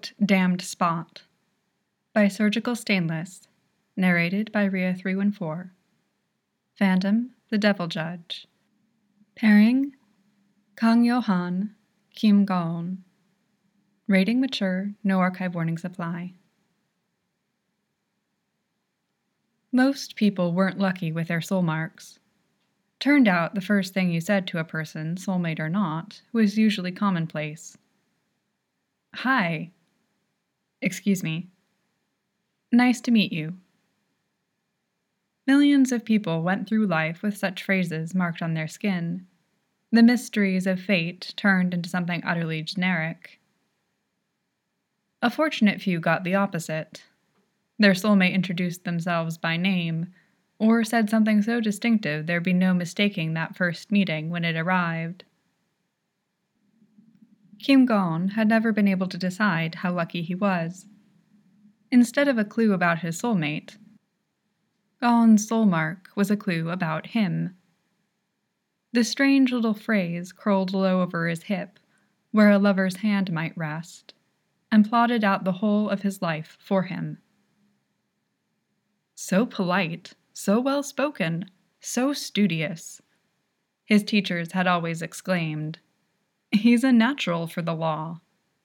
Quote, Damned Spot by Surgical Stainless, narrated by Rhea314. Phantom, the Devil Judge. Pairing, Kang Yo-han, Kim Ga-eun. Rating mature, no archive warnings apply. Most people weren't lucky with their soul marks. Turned out the first thing you said to a person, soulmate or not, was usually commonplace. Hi. Excuse me. Nice to meet you. Millions of people went through life with such phrases marked on their skin. The mysteries of fate turned into something utterly generic. A fortunate few got the opposite. Their soulmate introduced themselves by name, or said something so distinctive there'd be no mistaking that first meeting when it arrived. Kim Ga-eun had never been able to decide how lucky he was. Instead of a clue about his soulmate, Ga-eun's soul mark was a clue about him. The strange little phrase curled low over his hip, where a lover's hand might rest, and plotted out the whole of his life for him. So polite, so well-spoken, so studious, his teachers had always exclaimed. He's a natural for the law.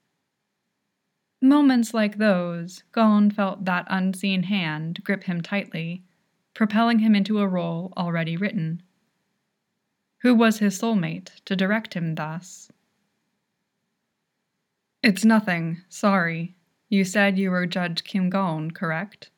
Moments like those, Ga-eun felt that unseen hand grip him tightly, propelling him into a role already written. Who was his soulmate to direct him thus? It's nothing, sorry. You said you were Judge Kim Ga-eun, correct?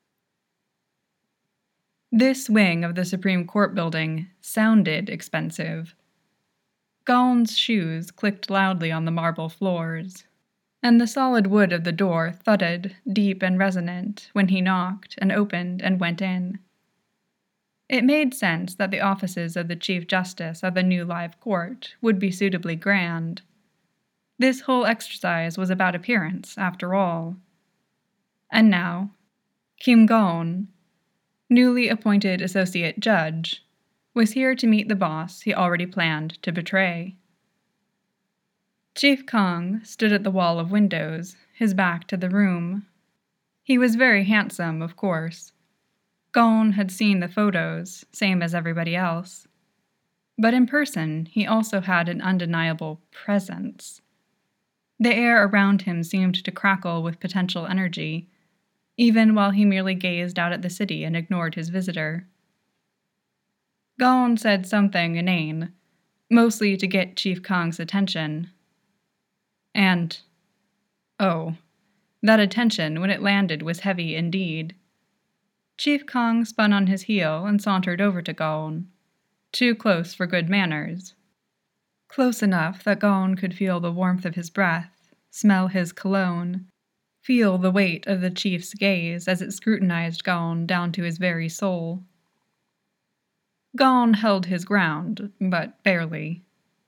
This wing of the Supreme Court building sounded expensive. Ga-eun's shoes clicked loudly on the marble floors, and the solid wood of the door thudded, deep and resonant, when he knocked and opened and went in. It made sense that the offices of the Chief Justice of the new live court would be suitably grand. This whole exercise was about appearance, after all. And now, Kim Ga-eun, newly appointed associate judge, was here to meet the boss he already planned to betray. Chief Kang stood at the wall of windows, his back to the room. He was very handsome, of course. Ga-eun had seen the photos, same as everybody else. But in person, he also had an undeniable presence. The air around him seemed to crackle with potential energy, even while he merely gazed out at the city and ignored his visitor. Ga-eun said something inane, mostly to get Chief Kang's attention. And, oh, that attention, when it landed, was heavy indeed. Chief Kang spun on his heel and sauntered over to Ga-eun, too close for good manners. Close enough that Ga-eun could feel the warmth of his breath, smell his cologne, feel the weight of the chief's gaze as it scrutinized Ga-eun down to his very soul. Ga-eun held his ground, but barely.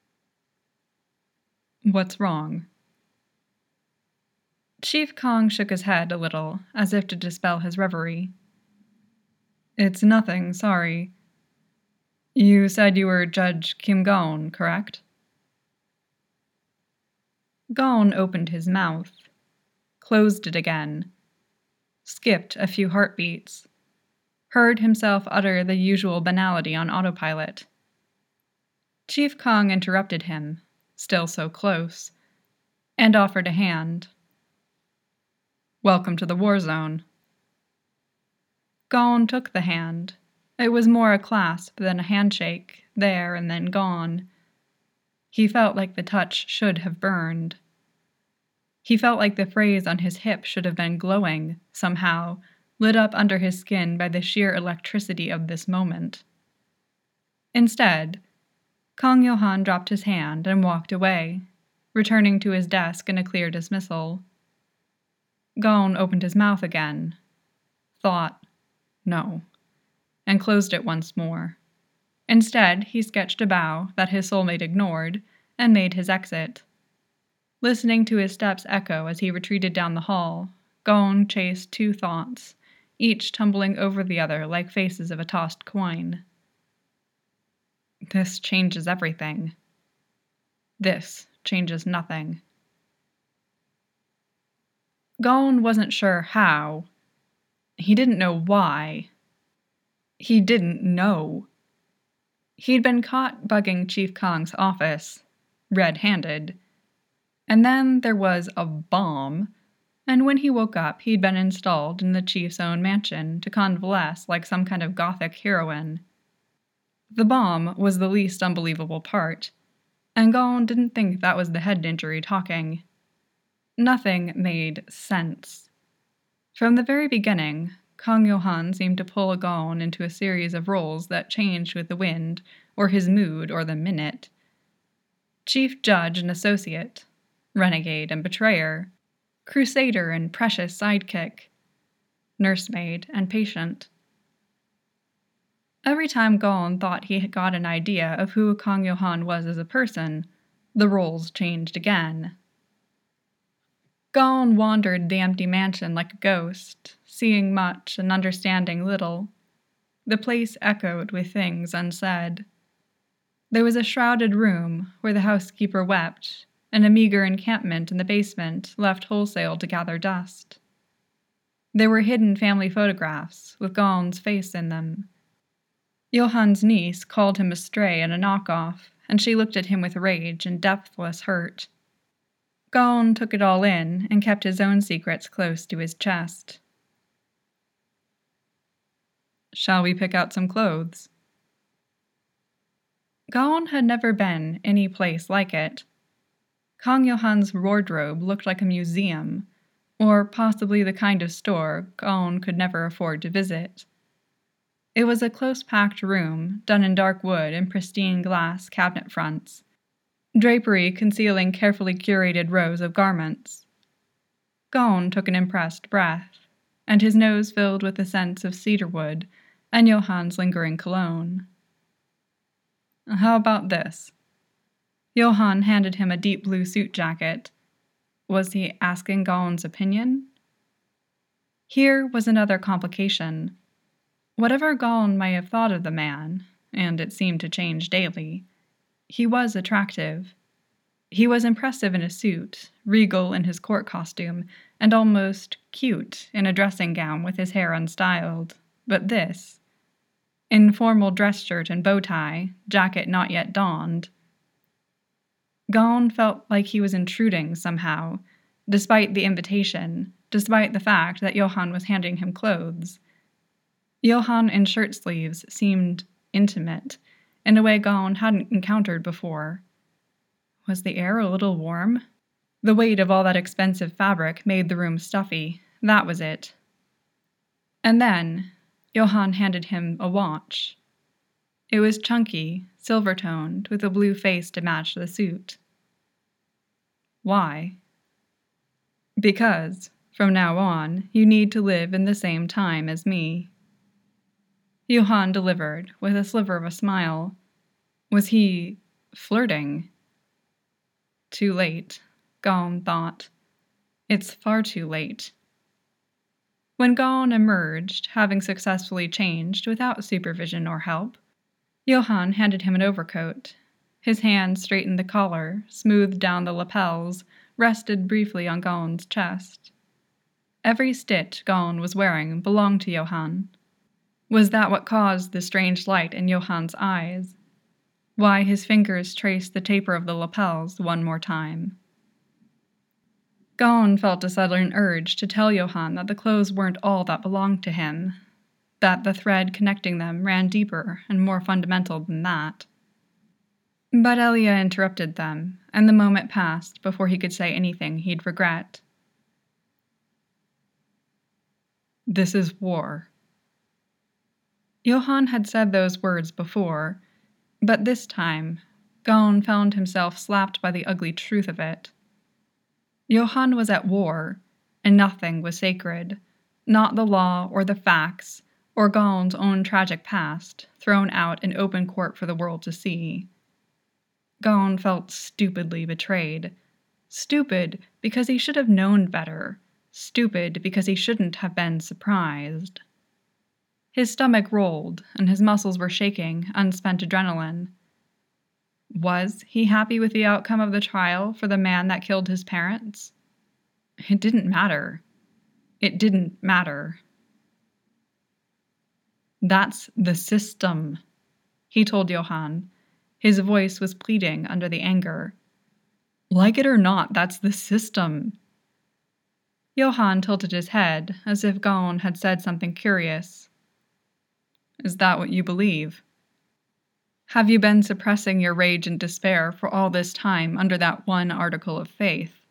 What's wrong? Chief Kang shook his head a little, as if to dispel his reverie. It's nothing, sorry. You said you were Judge Kim Ga-eun, correct? Ga-eun opened his mouth, closed it again, skipped a few heartbeats, heard himself utter the usual banality on autopilot. Chief Kang interrupted him, still so close, and offered a hand. Welcome to the war zone. Ga-eun took the hand. It was more a clasp than a handshake, there and then gone. He felt like the touch should have burned. He felt like the phrase on his hip should have been glowing, somehow, lit up under his skin by the sheer electricity of this moment. Instead, Kang Yo-han dropped his hand and walked away, returning to his desk in a clear dismissal. Ga-eun opened his mouth again, thought, no, and closed it once more. Instead, he sketched a bow that his soulmate ignored and made his exit. Listening to his steps echo as he retreated down the hall, Ga-eun chased two thoughts, each tumbling over the other like faces of a tossed coin. This changes everything. This changes nothing. Gon wasn't sure how. He didn't know why. He didn't know. He'd been caught bugging Chief Kong's office, red-handed. And then there was a bomb, and when he woke up, he'd been installed in the chief's own mansion to convalesce like some kind of gothic heroine. The bomb was the least unbelievable part, and Gon didn't think that was the head injury talking. Nothing made sense. From the very beginning, Kong Johan seemed to pull Gon into a series of roles that changed with the wind, or his mood, or the minute. Chief judge and associate, renegade and betrayer, crusader and precious sidekick, nursemaid and patient. Every time Gon thought he had got an idea of who Kong Johan was as a person, the roles changed again. Gon wandered the empty mansion like a ghost, seeing much and understanding little. The place echoed with things unsaid. There was a shrouded room where the housekeeper wept, and a meager encampment in the basement left wholesale to gather dust. There were hidden family photographs with Gon's face in them. Johan's niece called him a stray and a knockoff, and she looked at him with rage and depthless hurt. Gon took it all in and kept his own secrets close to his chest. "Shall we pick out some clothes?" Gon had never been any place like it. Kong Johan's wardrobe looked like a museum, or possibly the kind of store Gon could never afford to visit. It was a close-packed room, done in dark wood and pristine glass cabinet fronts, drapery concealing carefully curated rows of garments. Gon took an impressed breath, and his nose filled with the scents of cedarwood and Johan's lingering cologne. "How about this?" Johan handed him a deep blue suit jacket. Was he asking Gon's opinion? Here was another complication. Whatever Gon might have thought of the man, and it seemed to change daily, he was attractive. He was impressive in a suit, regal in his court costume, and almost cute in a dressing gown with his hair unstyled. But this, in formal dress shirt and bow tie, jacket not yet donned. Gon felt like he was intruding somehow, despite the invitation, despite the fact that Johan was handing him clothes. Johan in shirt sleeves seemed intimate, in a way Gon hadn't encountered before. Was the air a little warm? The weight of all that expensive fabric made the room stuffy, that was it. And then, Johan handed him a watch. It was chunky, silver-toned, with a blue face to match the suit. Why? Because, from now on, you need to live in the same time as me. Johan delivered, with a sliver of a smile. Was he flirting? Too late, Gon thought. It's far too late. When Gon emerged, having successfully changed without supervision or help, Johan handed him an overcoat. His hand straightened the collar, smoothed down the lapels, rested briefly on Gon's chest. Every stitch Gon was wearing belonged to Johan. Was that what caused the strange light in Johan's eyes? Why his fingers traced the taper of the lapels one more time? Gon felt a sudden urge to tell Johan that the clothes weren't all that belonged to him, that the thread connecting them ran deeper and more fundamental than that. But Elia interrupted them, and the moment passed before he could say anything he'd regret. "This is war." Johan had said those words before, but this time, Gon found himself slapped by the ugly truth of it. Johan was at war, and nothing was sacred, not the law or the facts, or Gon's own tragic past, thrown out in open court for the world to see. Gon felt stupidly betrayed. Stupid because he should have known better. Stupid because he shouldn't have been surprised. His stomach rolled, and his muscles were shaking, unspent adrenaline. Was he happy with the outcome of the trial for the man that killed his parents? It didn't matter. It didn't matter. That's the system, he told Johann. His voice was pleading under the anger. Like it or not, that's the system. Johann tilted his head, as if Gaon had said something curious. Is that what you believe? Have you been suppressing your rage and despair for all this time under that one article of faith?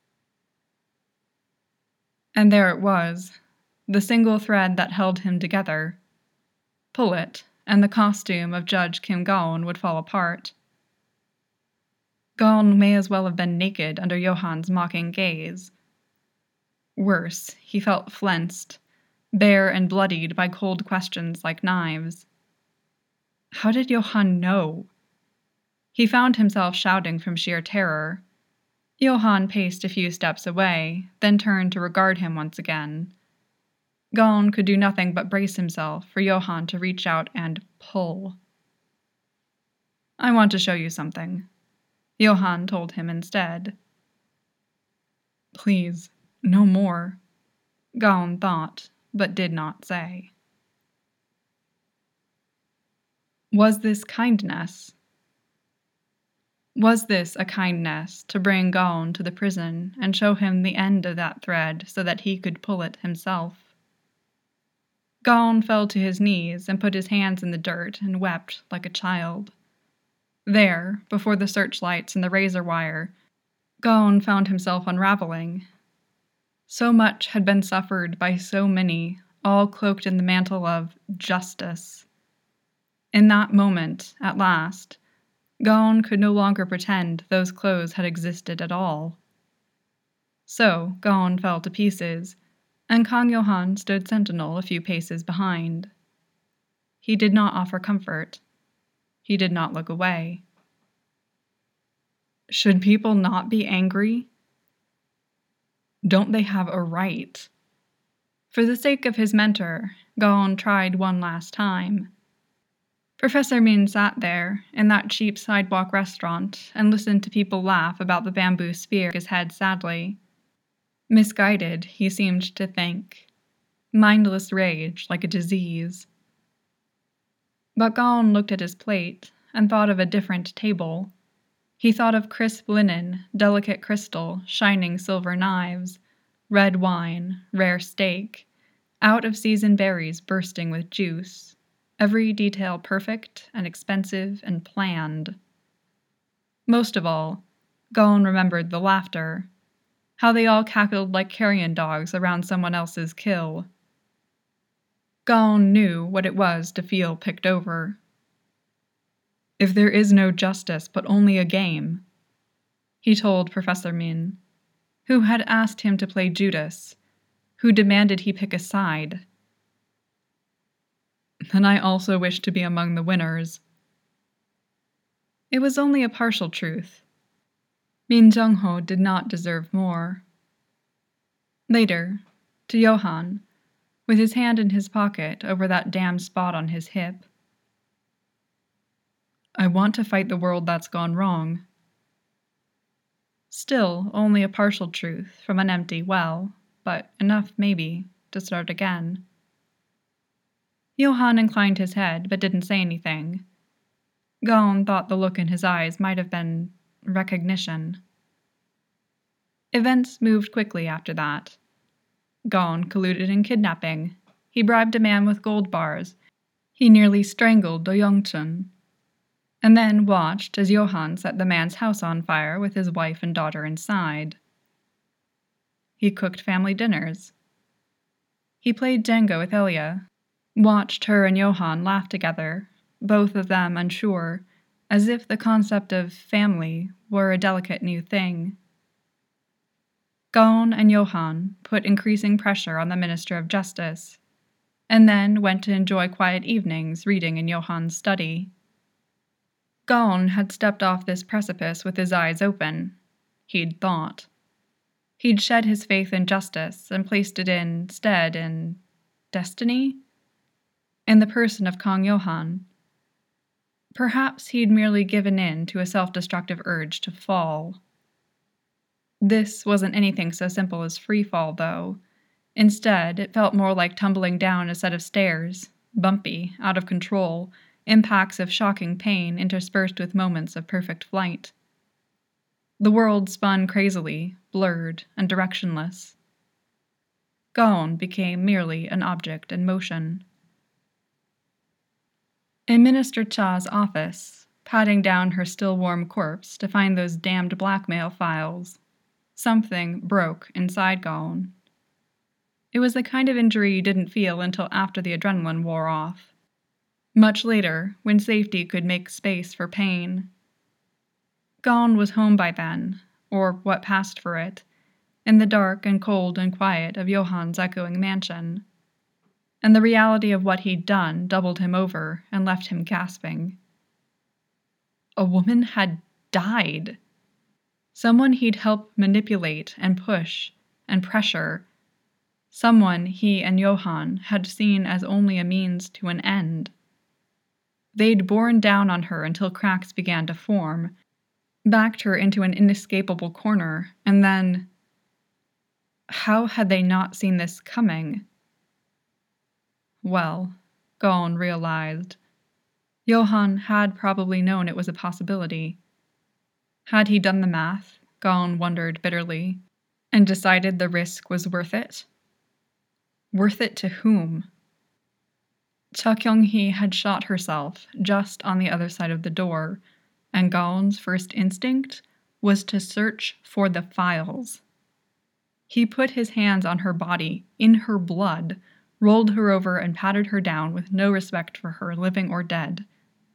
And there it was, the single thread that held him together. Pull it, and the costume of Judge Kim Gaon would fall apart. Gaon may as well have been naked under Johann's mocking gaze. Worse, he felt flensed, bare and bloodied by cold questions like knives. How did Johann know? He found himself shouting from sheer terror. Johann paced a few steps away, then turned to regard him once again. Gaon could do nothing but brace himself for Johann to reach out and pull. I want to show you something, Johann told him instead. Please, no more, Gaon thought, but did not say. Was this kindness? Was this a kindness to bring Gaon to the prison and show him the end of that thread so that he could pull it himself? Gaon fell to his knees and put his hands in the dirt and wept like a child. There, before the searchlights and the razor wire, Gaon found himself unraveling. So much had been suffered by so many, all cloaked in the mantle of justice. In that moment, at last, Gaon could no longer pretend those clothes had existed at all. So Gaon fell to pieces, and Kang Johann stood sentinel a few paces behind. He did not offer comfort. He did not look away. Should people not be angry? Don't they have a right? For the sake of his mentor, Gaon tried one last time. Professor Min sat there, in that cheap sidewalk restaurant, and listened to people laugh about the bamboo sphere, his head sadly. Misguided, he seemed to think. Mindless rage, like a disease. But Gaon looked at his plate, and thought of a different table. He thought of crisp linen, delicate crystal, shining silver knives, red wine, rare steak, out-of-season berries bursting with juice, every detail perfect and expensive and planned. Most of all, Gaon remembered the laughter, how they all cackled like carrion dogs around someone else's kill. Gaon knew what it was to feel picked over. If there is no justice but only a game, he told Professor Min, who had asked him to play Judas, who demanded he pick a side. Then I also wish to be among the winners. It was only a partial truth. Min Jung-ho did not deserve more. Later, to Johann, with his hand in his pocket over that damn spot on his hip. I want to fight the world that's gone wrong. Still, only a partial truth from an empty well, but enough, maybe, to start again. Johann inclined his head, but didn't say anything. Gaon thought the look in his eyes might have been recognition. Events moved quickly after that. Gaon colluded in kidnapping. He bribed a man with gold bars. He nearly strangled Do Young-chun, and then watched as Johann set the man's house on fire with his wife and daughter inside. He cooked family dinners. He played Jenga with Elia, watched her and Johann laugh together, both of them unsure, as if the concept of family were a delicate new thing. Gaon and Johann put increasing pressure on the Minister of Justice, and then went to enjoy quiet evenings reading in Johann's study. Gaon had stepped off this precipice with his eyes open, he'd thought. He'd shed his faith in justice and placed it instead in destiny? In the person of Kang Johann. Perhaps he'd merely given in to a self-destructive urge to fall. This wasn't anything so simple as free fall, though. Instead, it felt more like tumbling down a set of stairs, bumpy, out of control, impacts of shocking pain interspersed with moments of perfect flight. The world spun crazily, blurred, and directionless. Gaon became merely an object in motion. In Minister Cha's office, patting down her still-warm corpse to find those damned blackmail files, something broke inside Gaon. It was the kind of injury you didn't feel until after the adrenaline wore off. Much later, when safety could make space for pain. Gaon was home by then, or what passed for it, in the dark and cold and quiet of Johann's echoing mansion. And the reality of what he'd done doubled him over and left him gasping. A woman had died. Someone he'd helped manipulate and push and pressure. Someone he and Johann had seen as only a means to an end. They'd borne down on her until cracks began to form, backed her into an inescapable corner, and then... How had they not seen this coming? Well, Gaon realized, Johann had probably known it was a possibility. Had he done the math, Gaon wondered bitterly, and decided the risk was worth it? Worth it to whom? Cha Kyung-hee had shot herself just on the other side of the door, and Gaon's first instinct was to search for the files. He put his hands on her body, in her blood, rolled her over and patted her down with no respect for her, living or dead.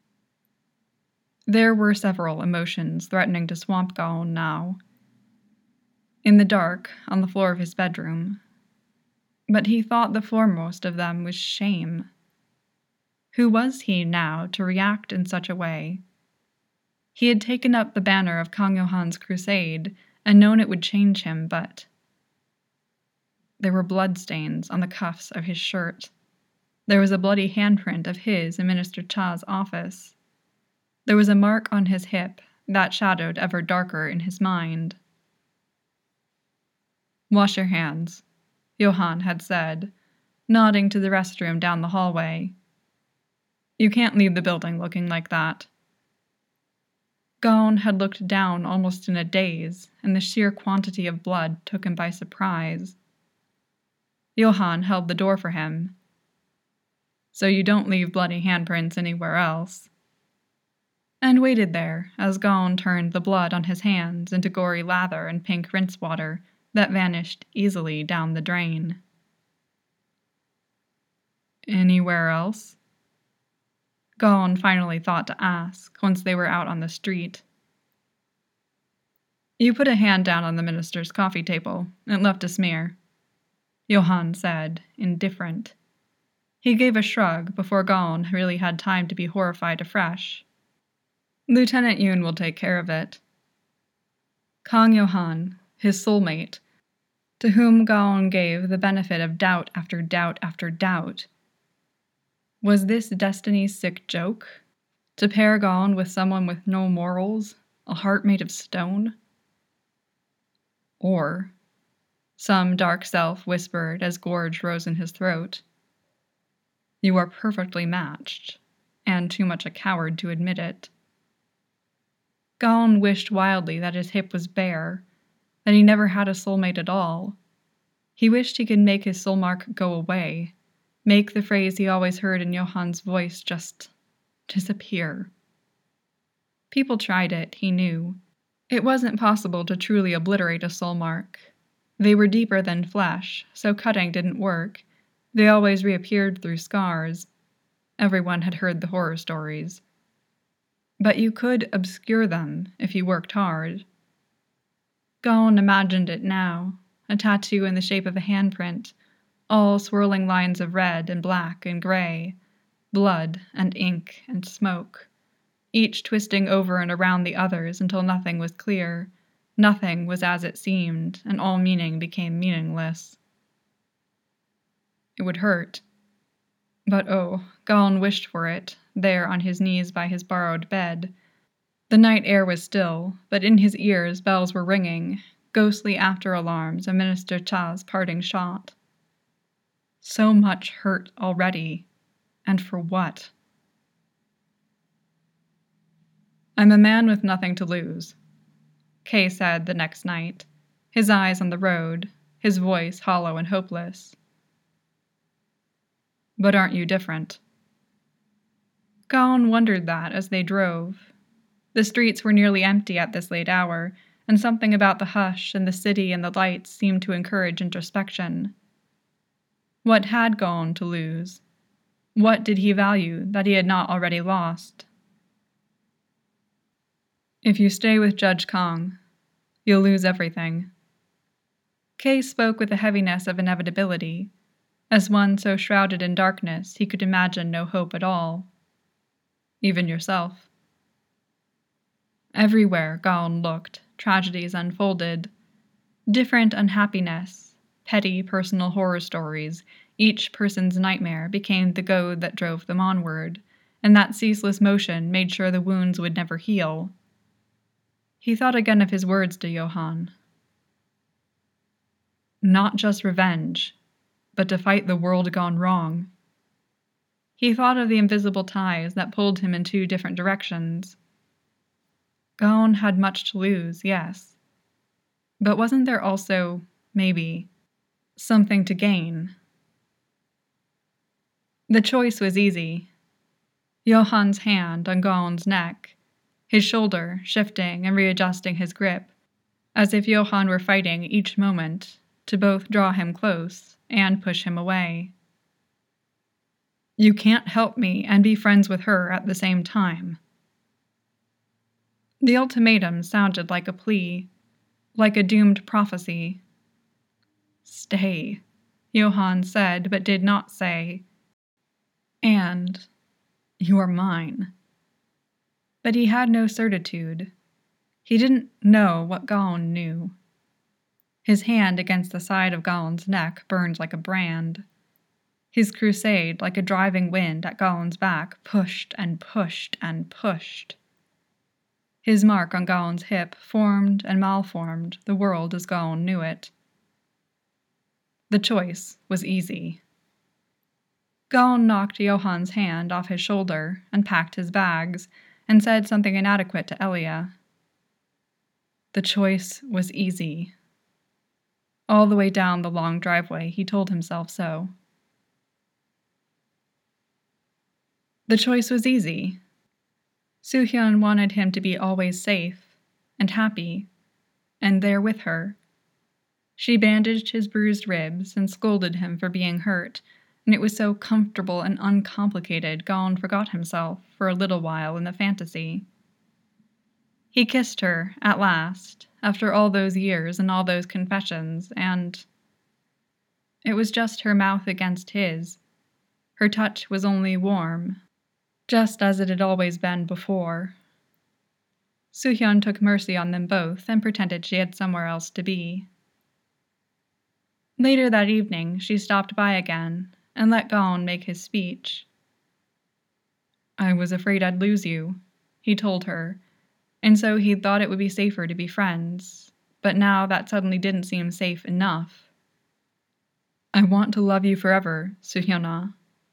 There were several emotions threatening to swamp Gaon now. In the dark, on the floor of his bedroom. But he thought the foremost of them was shame. Who was he now to react in such a way? He had taken up the banner of Kang Johann's crusade and known it would change him, but... There were bloodstains on the cuffs of his shirt. There was a bloody handprint of his in Minister Cha's office. There was a mark on his hip that shadowed ever darker in his mind. "Wash your hands," Johann had said, nodding to the restroom down the hallway. "You can't leave the building looking like that." Gaon had looked down almost in a daze, and the sheer quantity of blood took him by surprise. Johann held the door for him. "So you don't leave bloody handprints anywhere else." And waited there as Gaon turned the blood on his hands into gory lather and pink rinse water that vanished easily down the drain. "Anywhere else?" Gaon finally thought to ask once they were out on the street. "You put a hand down on the minister's coffee table. It left a smear," Johann said, indifferent. He gave a shrug before Gaon really had time to be horrified afresh. "Lieutenant Yoon will take care of it." Kang Johann, his soulmate, to whom Gaon gave the benefit of doubt after doubt after doubt. Was this destiny's sick joke? To pair Gaon with someone with no morals, a heart made of stone? Or, some dark self whispered as gorge rose in his throat, you are perfectly matched, and too much a coward to admit it. Gaon wished wildly that his hip was bare, that he never had a soulmate at all. He wished he could make his soul mark go away, make the phrase he always heard in Johann's voice just disappear. People tried it, he knew. It wasn't possible to truly obliterate a soul mark. They were deeper than flesh, so cutting didn't work. They always reappeared through scars. Everyone had heard the horror stories. But you could obscure them if you worked hard. Gaon imagined it now, a tattoo in the shape of a handprint, all swirling lines of red and black and gray, blood and ink and smoke, each twisting over and around the others until nothing was clear, nothing was as it seemed, and all meaning became meaningless. It would hurt. But oh, Gaon wished for it, there on his knees by his borrowed bed. The night air was still, but in his ears bells were ringing, ghostly after-alarms of Minister Cha's parting shot. So much hurt already, and for what? I'm a man with nothing to lose, Kay said the next night, his eyes on the road, his voice hollow and hopeless. But aren't you different? Gaon wondered that as they drove. The streets were nearly empty at this late hour, and something about the hush and the city and the lights seemed to encourage introspection. What had Gaon to lose? What did he value that he had not already lost? If you stay with Judge Kong, you'll lose everything. Kay spoke with the heaviness of inevitability, as one so shrouded in darkness he could imagine no hope at all. Even yourself. Everywhere Gaon looked, tragedies unfolded. Different unhappiness, petty personal horror stories, each person's nightmare became the goad that drove them onward, and that ceaseless motion made sure the wounds would never heal. He thought again of his words to Johann. Not just revenge, but to fight the world gone wrong. He thought of the invisible ties that pulled him in two different directions. Gaon had much to lose, yes. But wasn't there also, maybe, something to gain? The choice was easy. Johann's hand on Gaon's neck, his shoulder shifting and readjusting his grip, as if Johann were fighting each moment to both draw him close and push him away. You can't help me and be friends with her at the same time. The ultimatum sounded like a plea, like a doomed prophecy. Stay, Johann said, but did not say. And you're mine. But he had no certitude. He didn't know what Gaon knew. His hand against the side of Gaon's neck burned like a brand. His crusade, like a driving wind at Gaon's back, pushed and pushed and pushed. His mark on Gaon's hip formed and malformed the world as Gaon knew it. The choice was easy. Gaon knocked Johann's hand off his shoulder and packed his bags, and said something inadequate to Elia. The choice was easy. All the way down the long driveway, he told himself so. The choice was easy. Soo-hyun wanted him to be always safe and happy, and there with her. She bandaged his bruised ribs and scolded him for being hurt, and it was so comfortable and uncomplicated Gaon forgot himself for a little while in the fantasy. He kissed her, at last, after all those years and all those confessions, and it was just her mouth against his. Her touch was only warm, just as it had always been before. Soo-hyun took mercy on them both and pretended she had somewhere else to be. Later that evening, she stopped by again and let Gaon make his speech. I was afraid I'd lose you, he told her, and so he'd thought it would be safer to be friends, but now that suddenly didn't seem safe enough. I want to love you forever, Soo-hyuna.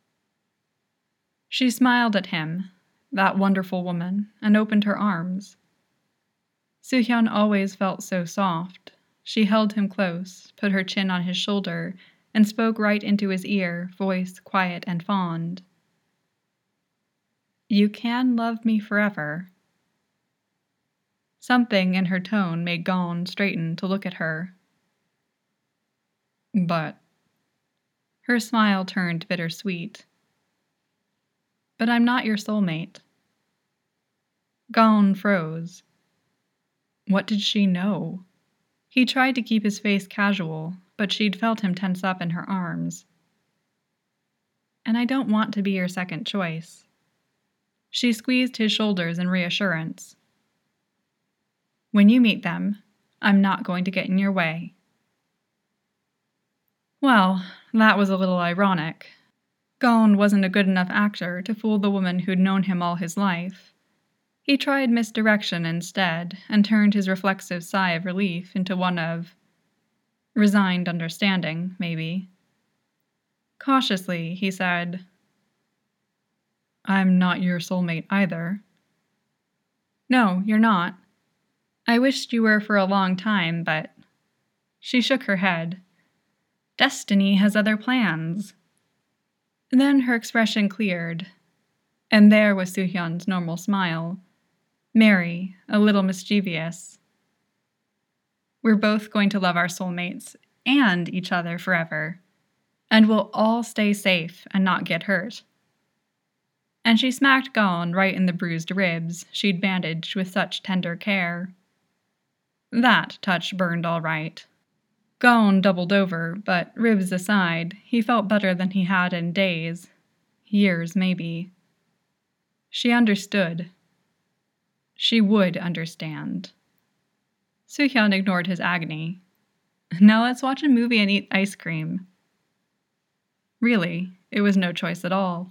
She smiled at him, that wonderful woman, and opened her arms. Soo-hyun always felt so soft. She held him close, put her chin on his shoulder, and spoke right into his ear, voice quiet and fond. You can love me forever. Something in her tone made Gaon straighten to look at her. But her smile turned bittersweet. But I'm not your soulmate. Gaon froze. What did she know? He tried to keep his face casual, but she'd felt him tense up in her arms. And I don't want to be your second choice. She squeezed his shoulders in reassurance. When you meet them, I'm not going to get in your way. Well, that was a little ironic. Gaon wasn't a good enough actor to fool the woman who'd known him all his life. He tried misdirection instead, and turned his reflexive sigh of relief into one of resigned understanding, maybe. Cautiously, he said, "I'm not your soulmate either." "No, you're not. I wished you were for a long time, but—" She shook her head. "Destiny has other plans." Then her expression cleared, and there was Soo-hyun's normal smile, merry, a little mischievous. "We're both going to love our soulmates and each other forever, and we'll all stay safe and not get hurt." And she smacked Gaon right in the bruised ribs she'd bandaged with such tender care. That touch burned all right. Gaon doubled over, but ribs aside, he felt better than he had in days. Years, maybe. She understood. She would understand. Soo-hyun ignored his agony. "Now let's watch a movie and eat ice cream." Really, it was no choice at all.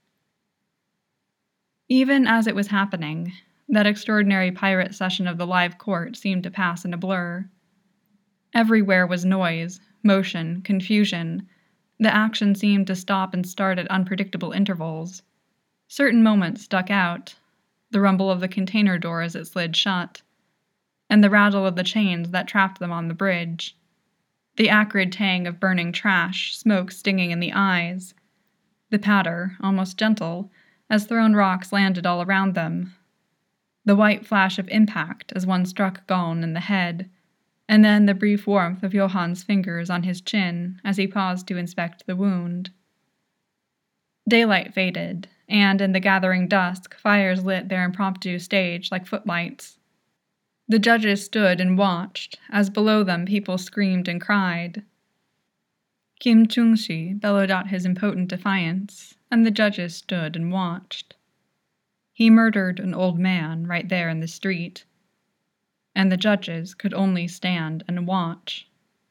Even as it was happening, that extraordinary pirate session of the live court seemed to pass in a blur. Everywhere was noise, motion, confusion. The action seemed to stop and start at unpredictable intervals. Certain moments stuck out, the rumble of the container door as it slid shut, and the rattle of the chains that trapped them on the bridge, the acrid tang of burning trash, smoke stinging in the eyes, the patter, almost gentle, as thrown rocks landed all around them, the white flash of impact as one struck Gaon in the head, and then the brief warmth of Johan's fingers on his chin as he paused to inspect the wound. Daylight faded, and in the gathering dusk, fires lit their impromptu stage like footlights. The judges stood and watched, as below them people screamed and cried. Kim Chung-si bellowed out his impotent defiance, and the judges stood and watched. He murdered an old man right there in the street, and the judges could only stand and watch.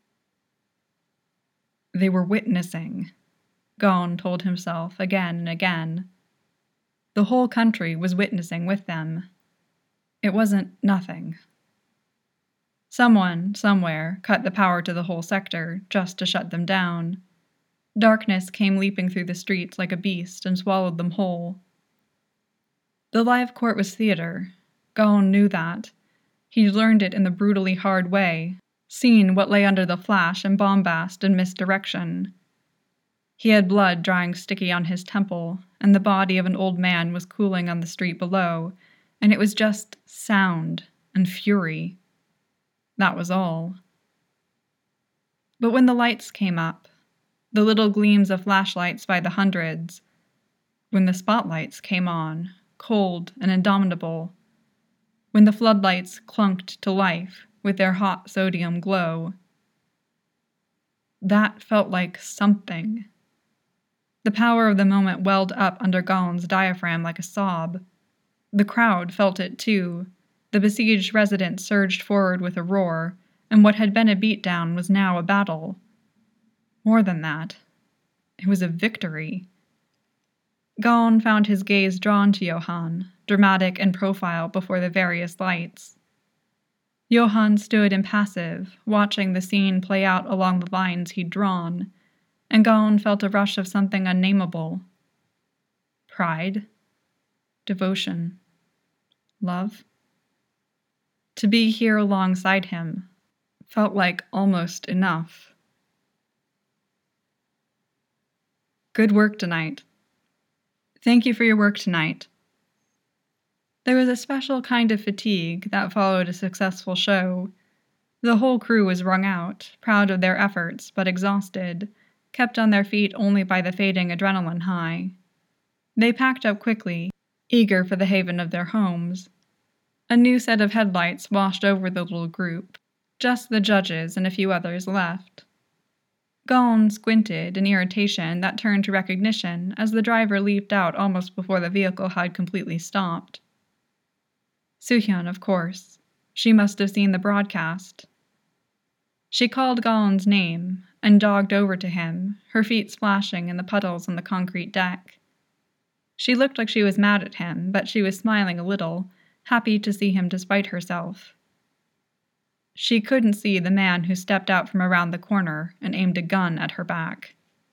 They were witnessing, Gaon told himself again and again. The whole country was witnessing with them. It wasn't nothing. Someone, somewhere, cut the power to the whole sector, just to shut them down. Darkness came leaping through the streets like a beast and swallowed them whole. The live court was theater. Gaon knew that. He'd learned it in the brutally hard way, seen what lay under the flash and bombast and misdirection. He had blood drying sticky on his temple, and the body of an old man was cooling on the street below, and it was just sound and fury. That was all. But when the lights came up, the little gleams of flashlights by the hundreds, when the spotlights came on, cold and indomitable, when the floodlights clunked to life with their hot sodium glow, that felt like something. The power of the moment welled up under Gaon's diaphragm like a sob. The crowd felt it too. The besieged residents surged forward with a roar, and what had been a beatdown was now a battle. More than that, it was a victory. Gaon found his gaze drawn to Johan, dramatic in profile before the various lights. Johan stood impassive, watching the scene play out along the lines he'd drawn, and Gaon felt a rush of something unnameable. Pride? Devotion? Love? To be here alongside him felt like almost enough. Good work tonight. Thank you for your work tonight. There was a special kind of fatigue that followed a successful show. The whole crew was wrung out, proud of their efforts, but exhausted, kept on their feet only by the fading adrenaline high. They packed up quickly, eager for the haven of their homes. A new set of headlights washed over the little group. Just the judges and a few others left. Gaon squinted in irritation that turned to recognition as the driver leaped out almost before the vehicle had completely stopped. Soo-hyun, of course. She must have seen the broadcast. She called Gaon's name and jogged over to him, her feet splashing in the puddles on the concrete deck. She looked like she was mad at him, but she was smiling a little, happy to see him despite herself. She couldn't see the man who stepped out from around the corner and aimed a gun at her back.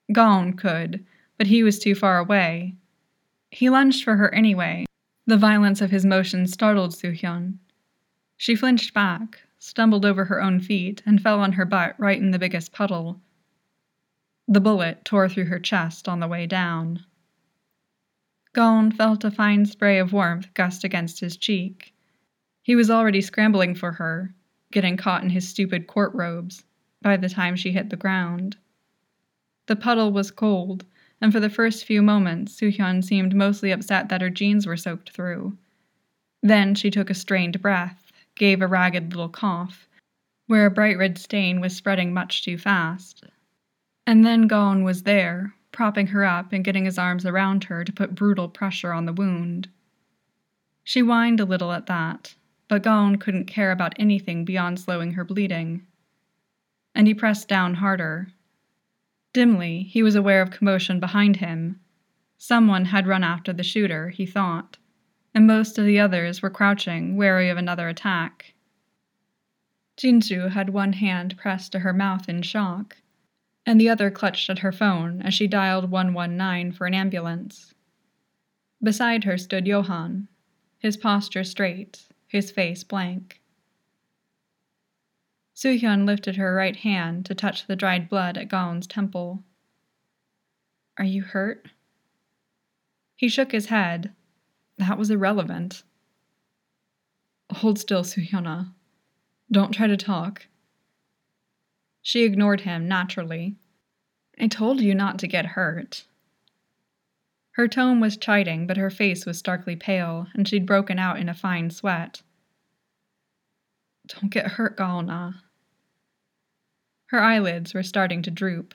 Gaon could, but he was too far away. He lunged for her anyway. The violence of his motion startled Soo-hyun. She flinched back, stumbled over her own feet, and fell on her butt right in the biggest puddle. The bullet tore through her chest on the way down. Gaon felt a fine spray of warmth gust against his cheek. He was already scrambling for her, getting caught in his stupid court robes, by the time she hit the ground. The puddle was cold, and for the first few moments, Soo-hyun seemed mostly upset that her jeans were soaked through. Then she took a strained breath, gave a ragged little cough, where a bright red stain was spreading much too fast. And then Gaon was there, propping her up and getting his arms around her to put brutal pressure on the wound. She whined a little at that, but Gaon couldn't care about anything beyond slowing her bleeding. And he pressed down harder. Dimly, he was aware of commotion behind him. Someone had run after the shooter, he thought, and most of the others were crouching, wary of another attack. Jinju had one hand pressed to her mouth in shock, and the other clutched at her phone as she dialed 119 for an ambulance. Beside her stood Johan, his posture straight, his face blank. Soo-hyun lifted her right hand to touch the dried blood at Gaon's temple. "Are you hurt?" He shook his head. That was irrelevant. "Hold still, Soo-hyuna. Don't try to talk." She ignored him naturally. "I told you not to get hurt." Her tone was chiding, but her face was starkly pale, and she'd broken out in a fine sweat. "Don't get hurt, Gaona." Her eyelids were starting to droop.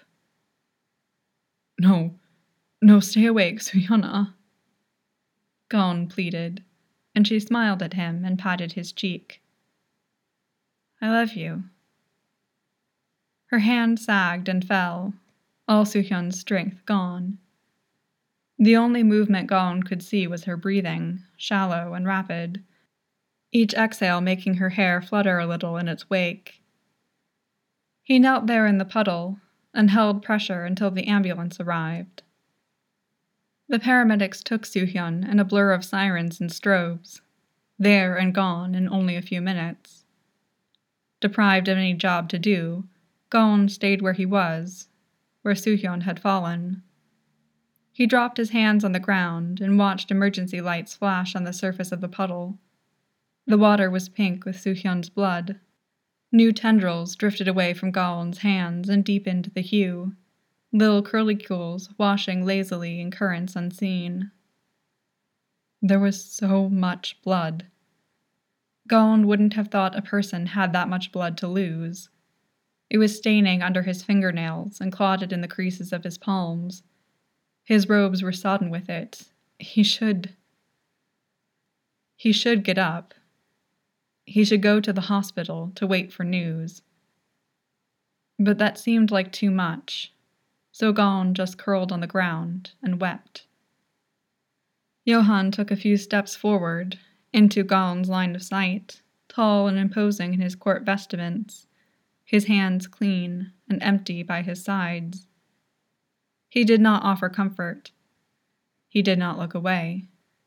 No, stay awake, Soo-hyuna," Gaon pleaded, and she smiled at him and patted his cheek. "I love you." Her hand sagged and fell, all Soo-hyun's strength gone. The only movement Gaon could see was her breathing, shallow and rapid, each exhale making her hair flutter a little in its wake. He knelt there in the puddle and held pressure until the ambulance arrived. The paramedics took Soo-hyun in a blur of sirens and strobes, there and gone in only a few minutes. Deprived of any job to do, Gaon stayed where he was, where Soo-hyun had fallen. He dropped his hands on the ground and watched emergency lights flash on the surface of the puddle. The water was pink with Soo-hyun's blood. New tendrils drifted away from Gaon's hands and deepened the hue, little curlicules washing lazily in currents unseen. There was so much blood. Gaon wouldn't have thought a person had that much blood to lose. It was staining under his fingernails and clotted in the creases of his palms. His robes were sodden with it. He should get up. He should go to the hospital to wait for news. But that seemed like too much, so Gaon just curled on the ground and wept. Johan took a few steps forward, into Gaon's line of sight, tall and imposing in his court vestments, his hands clean and empty by his sides. He did not offer comfort. He did not look away.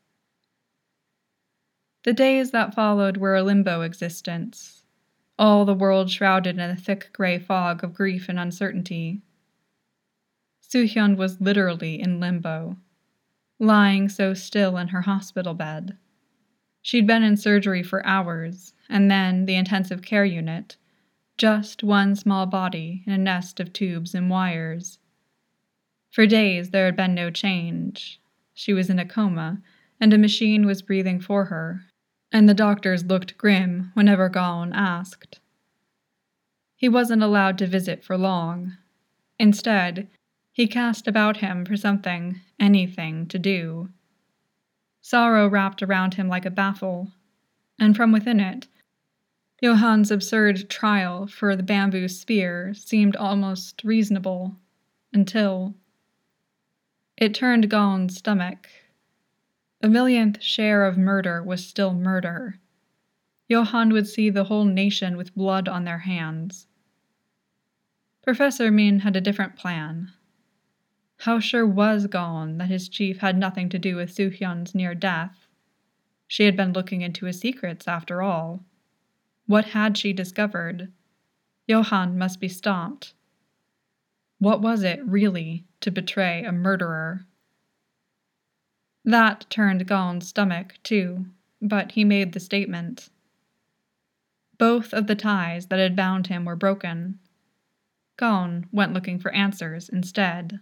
The days that followed were a limbo existence, all the world shrouded in a thick gray fog of grief and uncertainty. Soo-hyun was literally in limbo, lying so still in her hospital bed. She'd been in surgery for hours, and then the intensive care unit, just one small body in a nest of tubes and wires. For days there had been no change. She was in a coma, and a machine was breathing for her, and the doctors looked grim whenever Gaon asked. He wasn't allowed to visit for long. Instead, he cast about him for something, anything, to do. Sorrow wrapped around him like a baffle, and from within it, Johan's absurd trial for the bamboo spear seemed almost reasonable, until it turned Gaon's stomach. A millionth share of murder was still murder. Johan would see the whole nation with blood on their hands. Professor Min had a different plan. How sure was Gaon that his chief had nothing to do with Soo-hyun's near death? She had been looking into his secrets, after all. What had she discovered? Johan must be stopped. What was it, really, to betray a murderer? That turned Gaon's stomach, too, but he made the statement. Both of the ties that had bound him were broken. Gaon went looking for answers instead.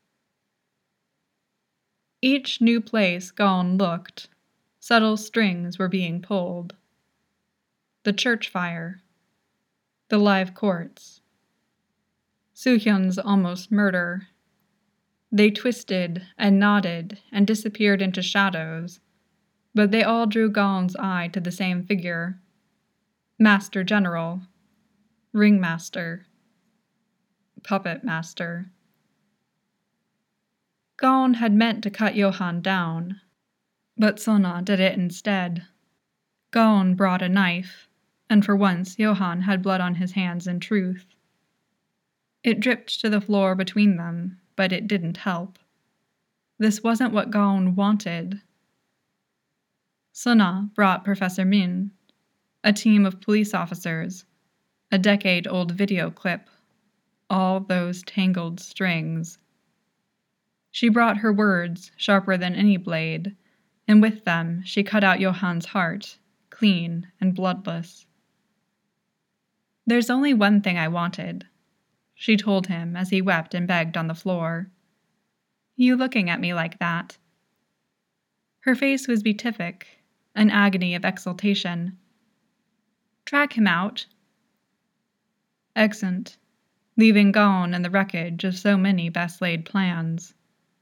Each new place Gaon looked, subtle strings were being pulled. The church fire, the live courts, Soo-hyun's almost murder. They twisted and nodded and disappeared into shadows, but they all drew Gaon's eye to the same figure. Master General, Ringmaster, Puppet Master. Gaon had meant to cut Johan down, but Sona did it instead. Gaon brought a knife, and for once Johan had blood on his hands in truth. It dripped to the floor between them, but it didn't help. This wasn't what Gaon wanted. Sona brought Professor Min, a team of police officers, a decade-old video clip, all those tangled strings. She brought her words, sharper than any blade, and with them she cut out Johan's heart, clean and bloodless. "There's only one thing I wanted," she told him as he wept and begged on the floor. "You looking at me like that." Her face was beatific, an agony of exultation. "Drag him out." Exeunt, leaving Gaon in the wreckage of so many best-laid plans.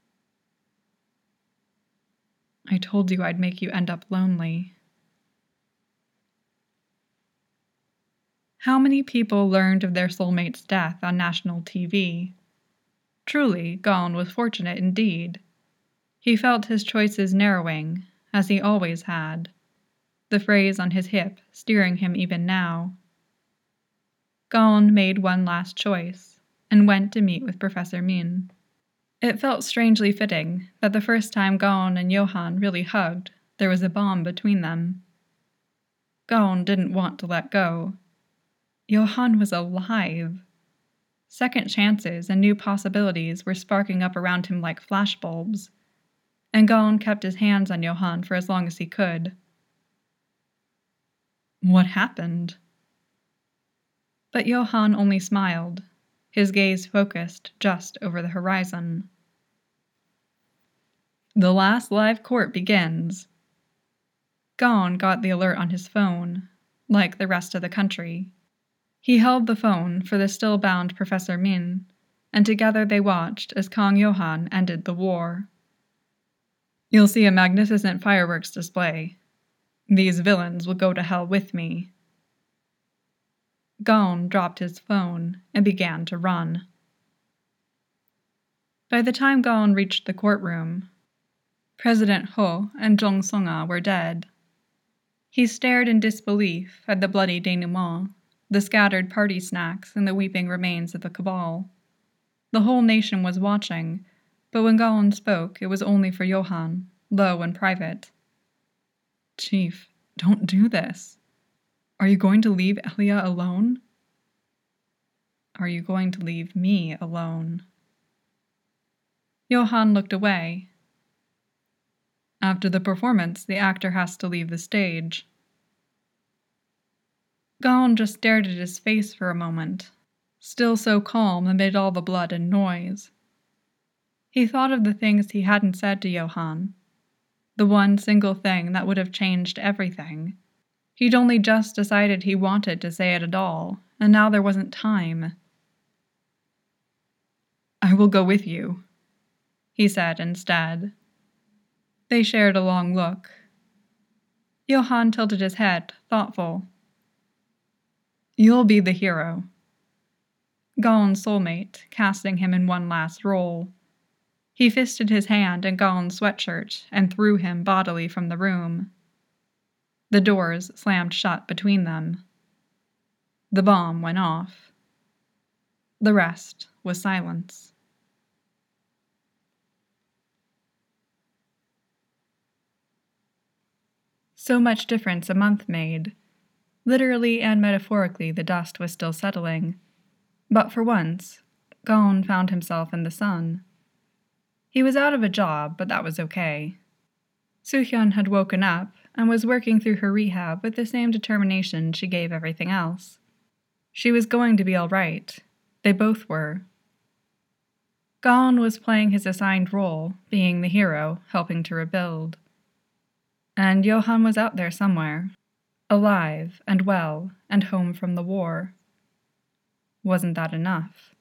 "I told you I'd make you end up lonely." How many people learned of their soulmate's death on national TV? Truly, Gaon was fortunate indeed. He felt his choices narrowing, as he always had, the phrase on his hip steering him even now. Gaon made one last choice, and went to meet with Professor Min. It felt strangely fitting that the first time Gaon and Johan really hugged, there was a bomb between them. Gaon didn't want to let go. Johan was alive. Second chances and new possibilities were sparking up around him like flashbulbs, and Gaon kept his hands on Johan for as long as he could. What happened? But Johan only smiled, his gaze focused just over the horizon. "The last live court begins." Gaon got the alert on his phone, like the rest of the country. He held the phone for the still-bound Professor Min, and together they watched as Kang Johan ended the war. "You'll see a magnificent fireworks display. These villains will go to hell with me." Gaon dropped his phone and began to run. By the time Gaon reached the courtroom, President Ho and Jong Song-ah were dead. He stared in disbelief at the bloody denouement, the scattered party snacks, and the weeping remains of the cabal. The whole nation was watching, but when Gaon spoke, it was only for Johan, low and private. "Chief, don't do this. Are you going to leave Elia alone?" "Are you going to leave me alone?" Johan looked away. "After the performance, the actor has to leave the stage." Gaon just stared at his face for a moment, still so calm amid all the blood and noise. He thought of the things he hadn't said to Johan, the one single thing that would have changed everything. He'd only just decided he wanted to say it at all, and now there wasn't time. "I will go with you," he said instead. They shared a long look. Johan tilted his head, thoughtful. "You'll be the hero." Gaon's soulmate, casting him in one last role. He fisted his hand in Gaon's sweatshirt and threw him bodily from the room. The doors slammed shut between them. The bomb went off. The rest was silence. So much difference a month made. Literally and metaphorically, the dust was still settling. But for once, Gaon found himself in the sun. He was out of a job, but that was okay. Soo-hyun had woken up and was working through her rehab with the same determination she gave everything else. She was going to be all right. They both were. Gaon was playing his assigned role, being the hero, helping to rebuild. And Johan was out there somewhere, alive and well and home from the war. Wasn't that enough?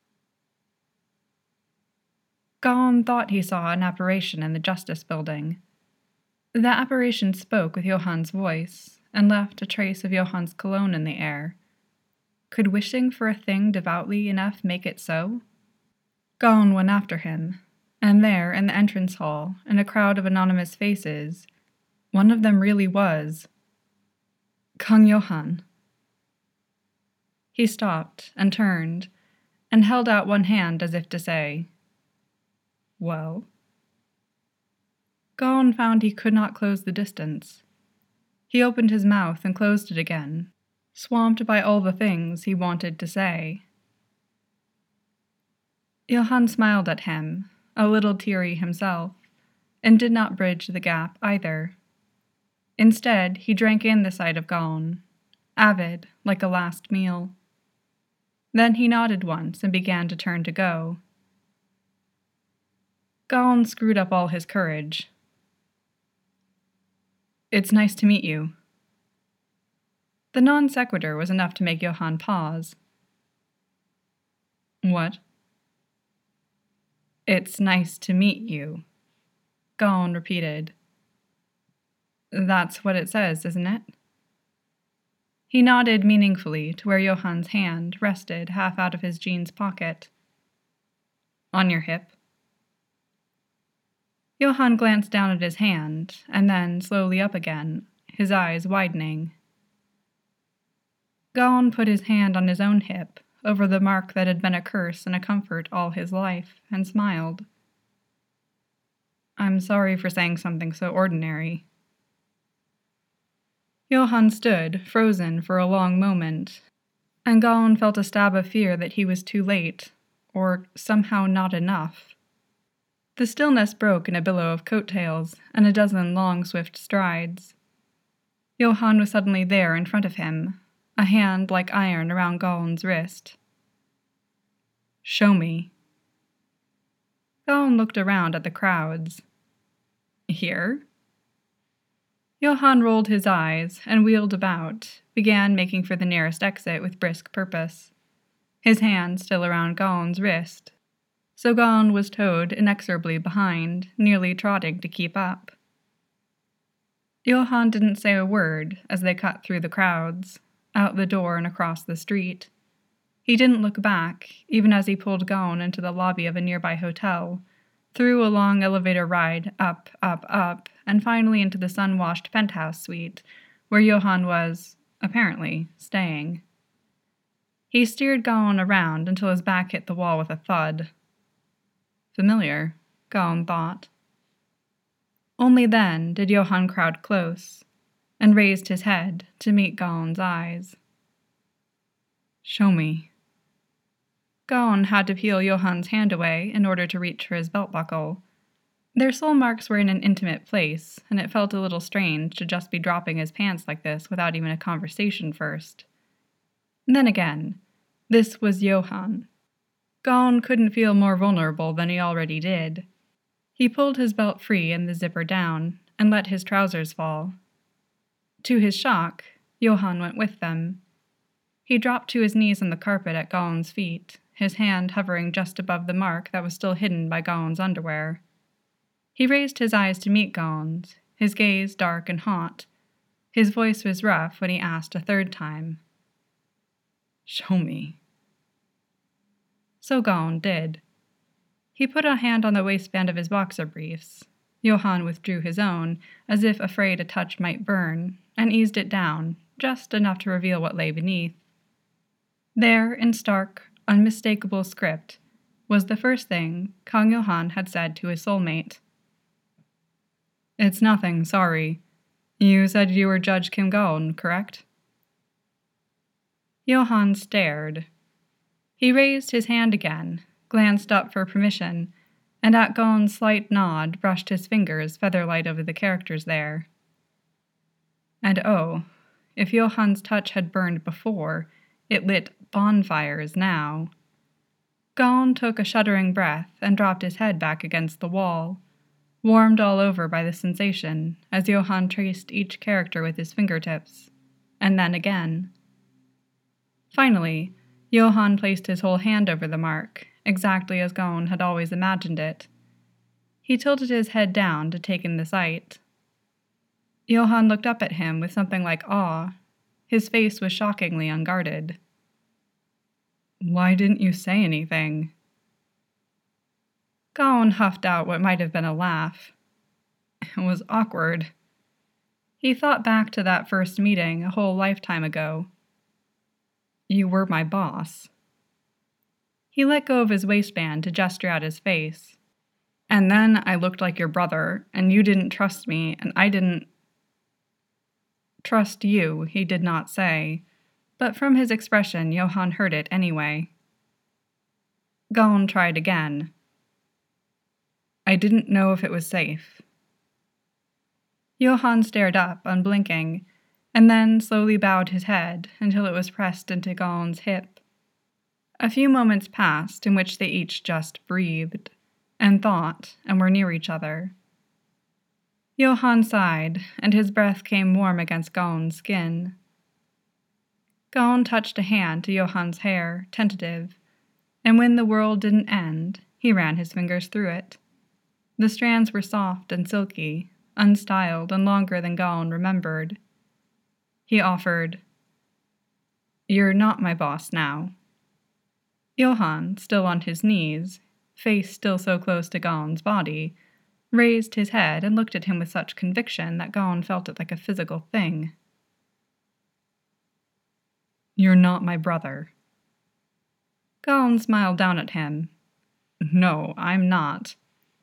Gaon thought he saw an apparition in the Justice Building. The apparition spoke with Johan's voice and left a trace of Johan's cologne in the air. Could wishing for a thing devoutly enough make it so? Gaon went after him, and there, in the entrance hall, in a crowd of anonymous faces, one of them really was Kang Johan. He stopped and turned, and held out one hand as if to say, "Well?" Gaon found he could not close the distance. He opened his mouth and closed it again, swamped by all the things he wanted to say. Johan smiled at him, a little teary himself, and did not bridge the gap either. Instead, he drank in the sight of Gaon, avid, like a last meal. Then he nodded once and began to turn to go. Gaon screwed up all his courage. "It's nice to meet you." The non sequitur was enough to make Johan pause. "What?" "It's nice to meet you," Gaon repeated. "That's what it says, isn't it?" He nodded meaningfully to where Johan's hand rested half out of his jeans pocket. "On your hip." Johan glanced down at his hand, and then slowly up again, his eyes widening. Gaon put his hand on his own hip, over the mark that had been a curse and a comfort all his life, and smiled. "I'm sorry for saying something so ordinary." Johan stood, frozen, for a long moment, and Gaon felt a stab of fear that he was too late, or somehow not enough. The stillness broke in a billow of coattails and a dozen long, swift strides. Johan was suddenly there in front of him, a hand like iron around Gaon's wrist. "Show me." Gaon looked around at the crowds. "Here?" Johan rolled his eyes and wheeled about, began making for the nearest exit with brisk purpose, his hand still around Gaon's wrist, so Gaon was towed inexorably behind, nearly trotting to keep up. Johan didn't say a word as they cut through the crowds, out the door and across the street. He didn't look back, even as he pulled Gaon into the lobby of a nearby hotel, through a long elevator ride up, and finally into the sun-washed penthouse suite, where Johan was, apparently, staying. He steered Gaon around until his back hit the wall with a thud. Familiar, Gaon thought. Only then did Johan crowd close, and raised his head to meet Gaon's eyes. "Show me." Gaon had to peel Johan's hand away in order to reach for his belt buckle. Their sole marks were in an intimate place, and it felt a little strange to just be dropping his pants like this without even a conversation first. Then again, this was Johan. Gaon couldn't feel more vulnerable than he already did. He pulled his belt free and the zipper down, and let his trousers fall. To his shock, Johan went with them. He dropped to his knees on the carpet at Gaon's feet, his hand hovering just above the mark that was still hidden by Gaon's underwear. He raised his eyes to meet Gaon's, his gaze dark and hot. His voice was rough when he asked a third time. "Show me." So Gaon did. He put a hand on the waistband of his boxer briefs. Johan withdrew his own, as if afraid a touch might burn, and eased it down, just enough to reveal what lay beneath. There, in stark, unmistakable script, was the first thing Kang Johan had said to his soulmate. "It's nothing, sorry. You said you were Judge Kim Gaon, correct? Johann stared. He raised his hand again, glanced up for permission, and at Gaon's slight nod brushed his fingers feather-light over the characters there. And oh, if Johann's touch had burned before, it lit bonfires now. Gaon took a shuddering breath and dropped his head back against the wall, warmed all over by the sensation as Johann traced each character with his fingertips, and then again. Finally, Johann placed his whole hand over the mark, exactly as Gaon had always imagined it. He tilted his head down to take in the sight. Johann looked up at him with something like awe. His face was shockingly unguarded. Why didn't you say anything? Gaon huffed out what might have been a laugh. It was awkward. He thought back to that first meeting a whole lifetime ago. You were my boss. He let go of his waistband to gesture at his face. And then I looked like your brother, and you didn't trust me, and I didn't trust you, he did not say, but from his expression Johann heard it anyway. Gaon tried again. I didn't know if it was safe. Johann stared up, unblinking, and then slowly bowed his head until it was pressed into Gaon's hip. A few moments passed in which they each just breathed, and thought, and were near each other. Johann sighed, and his breath came warm against Gaon's skin. Gaon touched a hand to Johann's hair, tentative, and when the world didn't end, he ran his fingers through it. The strands were soft and silky, unstyled and longer than Gaon remembered. He offered, You're not my boss now. Johann, still on his knees, face still so close to Gaon's body, raised his head and looked at him with such conviction that Gaon felt it like a physical thing. You're not my brother. Gaon smiled down at him. No, I'm not.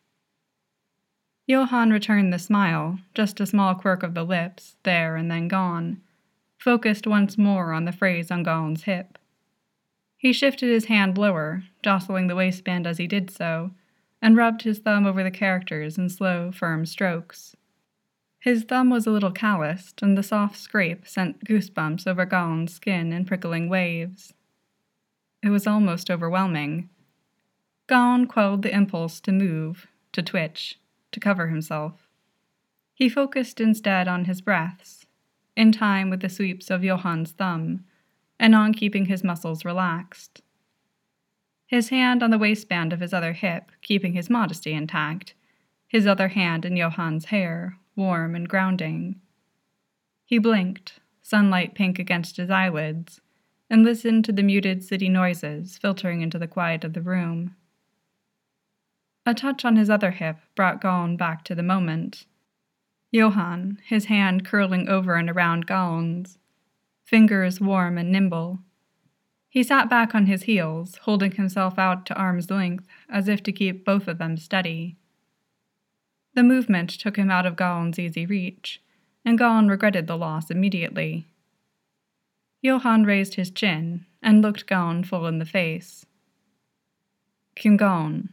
Johann returned the smile, just a small quirk of the lips, there and then gone, focused once more on the phrase on Gaon's hip. He shifted his hand lower, jostling the waistband as he did so, and rubbed his thumb over the characters in slow, firm strokes. His thumb was a little calloused, and the soft scrape sent goosebumps over Gaon's skin in prickling waves. It was almost overwhelming. Gaon quelled the impulse to move, to twitch, to cover himself. He focused instead on his breaths, in time with the sweeps of Johann's thumb, and on keeping his muscles relaxed. His hand on the waistband of his other hip, keeping his modesty intact, his other hand in Johann's hair, warm and grounding. He blinked, sunlight pink against his eyelids, and listened to the muted city noises filtering into the quiet of the room. A touch on his other hip brought Gaon back to the moment. Johann, his hand curling over and around Gaon's, fingers warm and nimble. He sat back on his heels, holding himself out to arm's length, as if to keep both of them steady. The movement took him out of Gaon's easy reach, and Gaon regretted the loss immediately. Johann raised his chin and looked Gaon full in the face. Kim Gaon.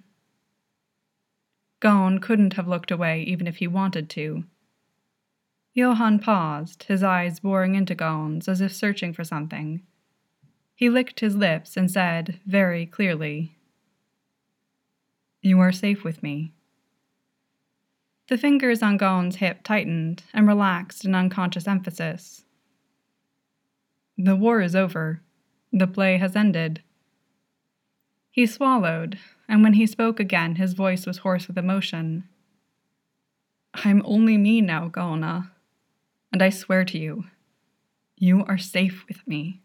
Gaon couldn't have looked away even if he wanted to. Johann paused, his eyes boring into Gaon's as if searching for something. He licked his lips and said, very clearly, You are safe with me. The fingers on Gaon's hip tightened and relaxed in unconscious emphasis. The war is over. The play has ended. He swallowed, and when he spoke again, his voice was hoarse with emotion. I'm only me now, Gaona, and I swear to you, you are safe with me.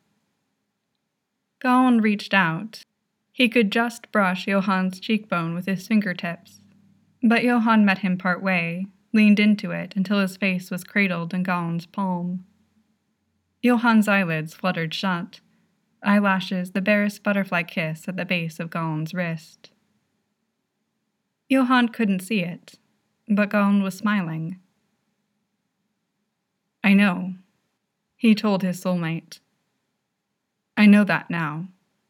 Gaon reached out. He could just brush Johann's cheekbone with his fingertips, but Johann met him part way, leaned into it until his face was cradled in Gaon's palm. Johann's eyelids fluttered shut, eyelashes the barest butterfly kiss at the base of Gaon's wrist. Johann couldn't see it, but Gaon was smiling. I know, he told his soulmate. I know that now.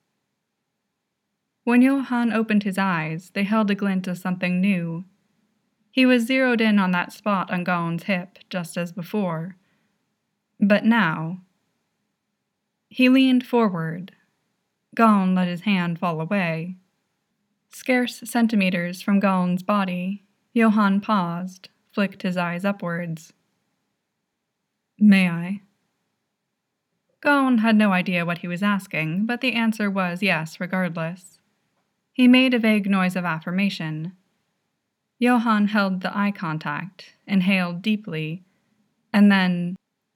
When Johann opened his eyes, they held a glint of something new. He was zeroed in on that spot on Gaun's hip, just as before. But now... He leaned forward. Gaun let his hand fall away. Scarce centimeters from Gaun's body, Johann paused, flicked his eyes upwards. May I? Gaun had no idea what he was asking, but the answer was yes regardless. He made a vague noise of affirmation. Johann held the eye contact, inhaled deeply, and then,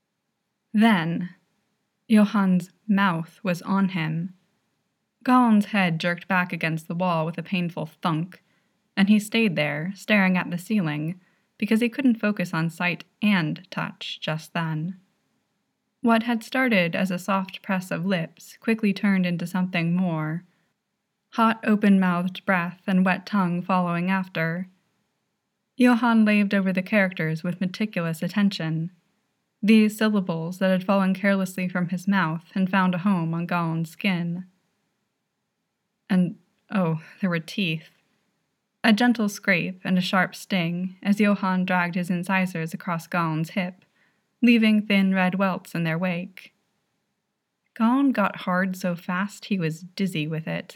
Johann's mouth was on him. Gaun's head jerked back against the wall with a painful thunk, and he stayed there, staring at the ceiling, because he couldn't focus on sight and touch just then. What had started as a soft press of lips quickly turned into something more, hot open-mouthed breath and wet tongue following after. Johann laved over the characters with meticulous attention, these syllables that had fallen carelessly from his mouth and found a home on Gaun's skin. And, oh, there were teeth. A gentle scrape and a sharp sting as Johann dragged his incisors across Gaun's hip, leaving thin red welts in their wake. Gaun got hard so fast he was dizzy with it.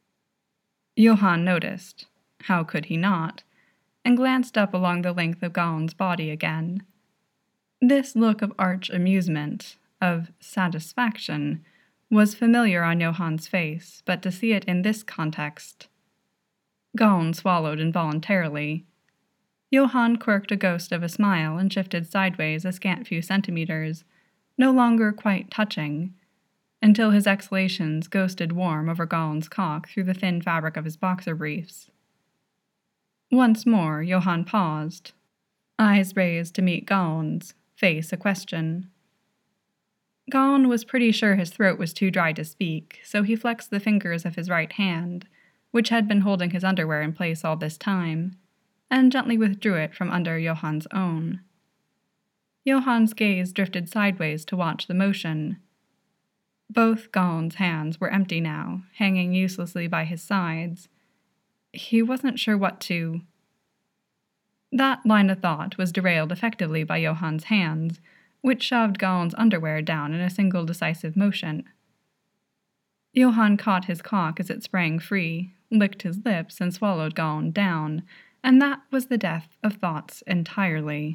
Johann noticed, how could he not, and glanced up along the length of Gaun's body again. This look of arch amusement, of satisfaction, was familiar on Johann's face, but to see it in this context... Gaun swallowed involuntarily. Johann quirked a ghost of a smile and shifted sideways a scant few centimeters, no longer quite touching, until his exhalations ghosted warm over Gaun's cock through the thin fabric of his boxer briefs. Once more, Johann paused, eyes raised to meet Gaun's, face a question. Gaun was pretty sure his throat was too dry to speak, so he flexed the fingers of his right hand, which had been holding his underwear in place all this time, and gently withdrew it from under Johann's own. Johann's gaze drifted sideways to watch the motion. Both Gaun's hands were empty now, hanging uselessly by his sides. He wasn't sure what to... That line of thought was derailed effectively by Johann's hands, which shoved Gaun's underwear down in a single decisive motion. Johann caught his cock as it sprang free, licked his lips, and swallowed Gaun down, and that was the death of thoughts entirely.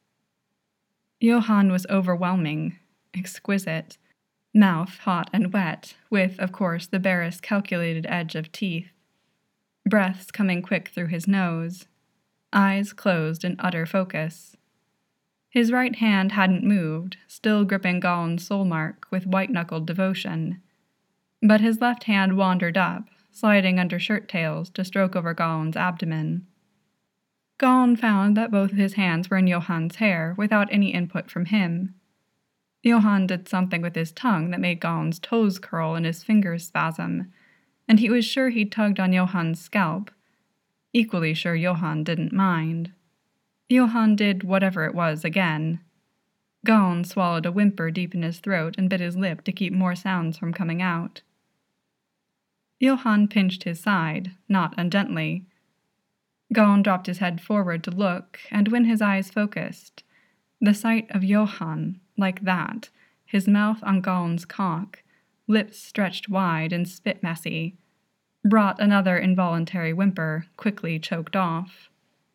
Johann was overwhelming, exquisite, mouth hot and wet, with, of course, the barest calculated edge of teeth, breaths coming quick through his nose, eyes closed in utter focus. His right hand hadn't moved, still gripping Gaun's soul mark with white-knuckled devotion, but his left hand wandered up, sliding under shirt tails to stroke over Gaun's abdomen. Gaun found that both of his hands were in Johann's hair without any input from him. Johann did something with his tongue that made Gaun's toes curl and his fingers spasm, and he was sure he tugged on Johann's scalp. Equally sure Johann didn't mind. Johann did whatever it was again. Gaun swallowed a whimper deep in his throat and bit his lip to keep more sounds from coming out. Johann pinched his side, not ungently. Gaun dropped his head forward to look, and when his eyes focused, the sight of Johann, like that, his mouth on Gaun's cock, lips stretched wide and spit messy, brought another involuntary whimper, quickly choked off.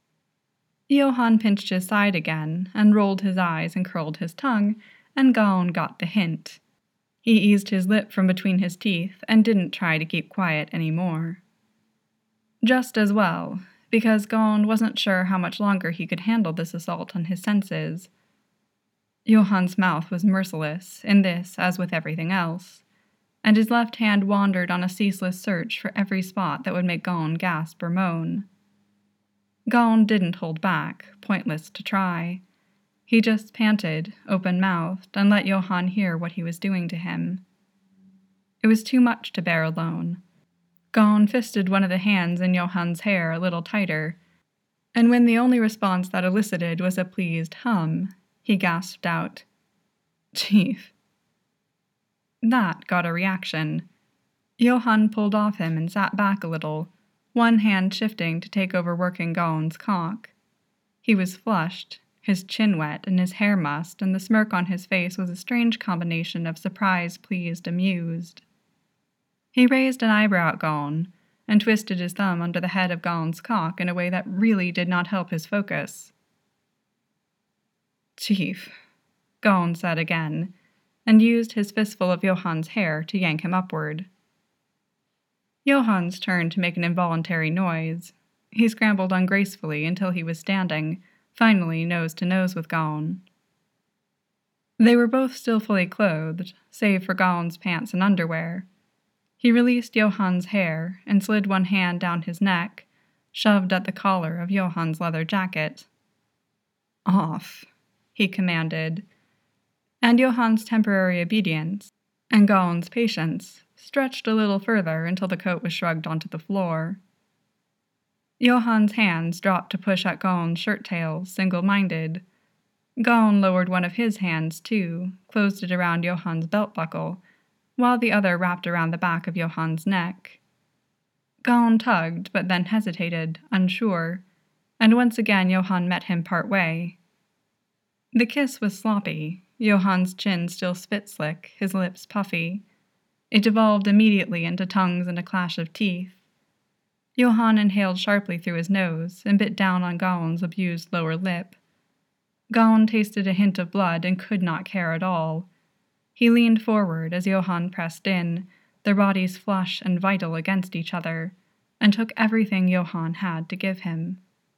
Johann pinched his side again, and rolled his eyes and curled his tongue, and Gaun got the hint. He eased his lip from between his teeth and didn't try to keep quiet any more. Just as well, because Gaun wasn't sure how much longer he could handle this assault on his senses. Johann's mouth was merciless, in this as with everything else, and his left hand wandered on a ceaseless search for every spot that would make Gaun gasp or moan. Gaun didn't hold back, pointless to try. He just panted, open-mouthed, and let Johann hear what he was doing to him. It was too much to bear alone. Gaun fisted one of the hands in Johann's hair a little tighter, and when the only response that elicited was a pleased hum, he gasped out. Chief. That got a reaction. Johann pulled off him and sat back a little, one hand shifting to take over working Gaun's cock. He was flushed, his chin wet and his hair mussed, and the smirk on his face was a strange combination of surprised, pleased, amused. He raised an eyebrow at Gaun and twisted his thumb under the head of Gaun's cock in a way that really did not help his focus. Chief, Gaun said again, and used his fistful of Johann's hair to yank him upward. Johann's turned to make an involuntary noise. He scrambled ungracefully until he was standing, finally nose to nose with Gaun. They were both still fully clothed, save for Gaun's pants and underwear. He released Johann's hair and slid one hand down his neck, shoved at the collar of Johann's leather jacket. Off, he commanded, and Johann's temporary obedience, and Gaun's patience, stretched a little further until the coat was shrugged onto the floor. Johann's hands dropped to push at Gaun's shirt tails, single-minded. Gaun lowered one of his hands, too, closed it around Johann's belt buckle, while the other wrapped around the back of Johann's neck. Gaun tugged, but then hesitated, unsure, and once again Johann met him part way. The kiss was sloppy, Johann's chin still spit-slick, his lips puffy. It devolved immediately into tongues and a clash of teeth. Johann inhaled sharply through his nose and bit down on Gaun's abused lower lip. Gaun tasted a hint of blood and could not care at all. He leaned forward as Johann pressed in, their bodies flush and vital against each other, and took everything Johann had to give him.